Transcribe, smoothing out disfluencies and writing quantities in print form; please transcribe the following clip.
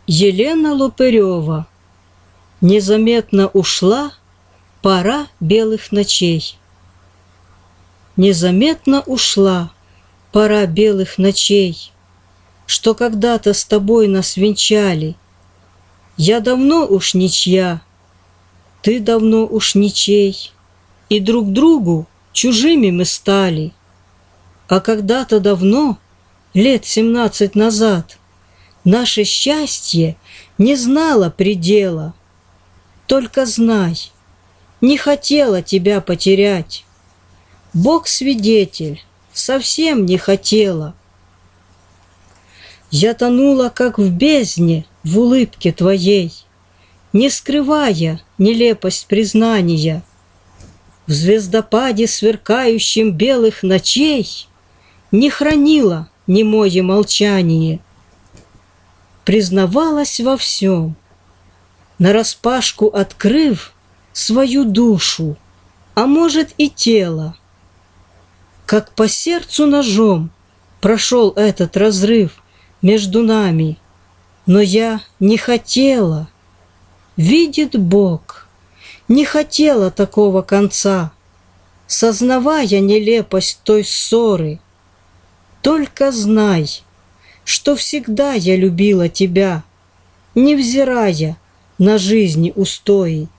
Елена Лопырева. Незаметно ушла пора белых ночей. Незаметно ушла пора белых ночей, что когда-то с тобой нас венчали. Я давно уж ничья, ты давно уж ничей, и друг другу чужими мы стали. А когда-то давно, лет 17 назад, наше счастье не знало предела. Только знай, не хотела тебя потерять. Бог свидетель, совсем не хотела. Я тонула, как в бездне, в улыбке твоей, не скрывая нелепость признания. В звездопаде сверкающем белых ночей не хранила немое молчание. Признавалась во всем, нараспашку открыв свою душу, а может и тело. Как по сердцу ножом прошел этот разрыв между нами, но я не хотела. Видит Бог, не хотела такого конца, сознавая нелепость той ссоры. Только знай, что всегда я любила тебя, невзирая на жизни устои.